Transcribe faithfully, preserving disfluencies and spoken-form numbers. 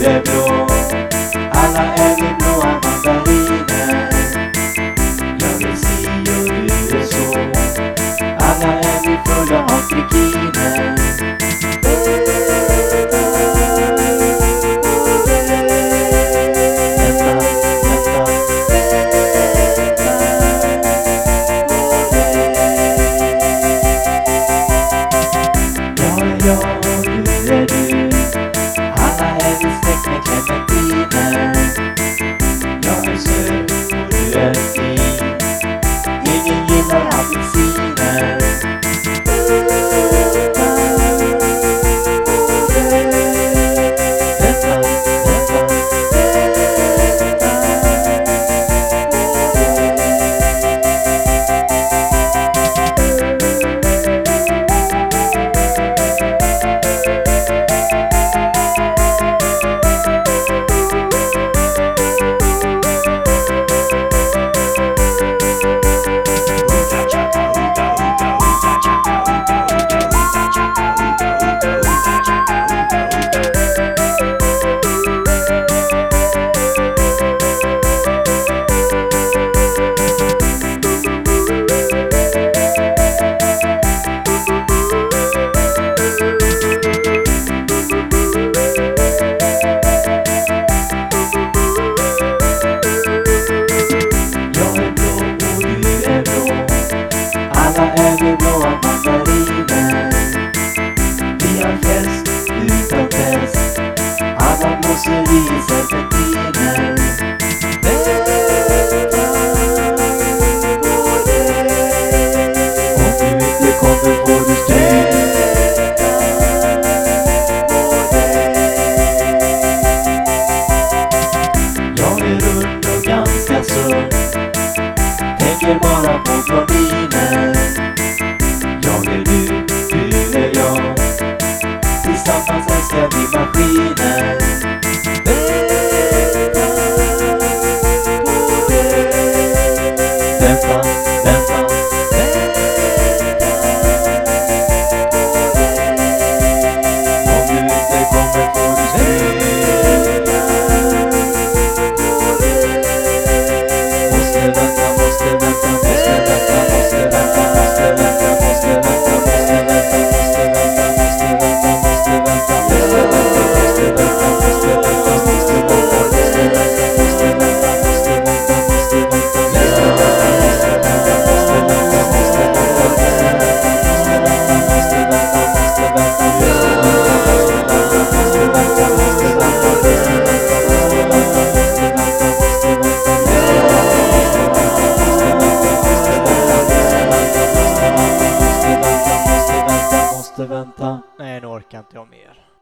är blå. Alla är vi blåa mandariner. Jag vill si och du är så. Alla är vi fulla av trikiner. Jag och du är du. Alla är vi släkt med clementiner. Jag är söt och du är fin. Ingen gillar apelsiner. Vänta, vänta, är vi blåa mandariner. Vi har fest utan fest. Alla blåser i serpentiner. Vänta på det. Om du inte kommer får du stryka på det. Jag är rund och ganska sund. Tänker bara på blondiner. Jag är du, du är jag. Tillsammans älskar vi maskiner. Vänta på det. Vänta, vänta, vänta på det. Om du inte kommer får du stryka på det. Måste vänta, måste vänta, måste vänta, måste vänta, måste vänta, måste vänta, måste vänta, måste vänta, måste vänta, måste vänta, måste vänta, måste vänta, måste vänta, måste vänta, måste vänta, Nej, nu orkar inte jag mer.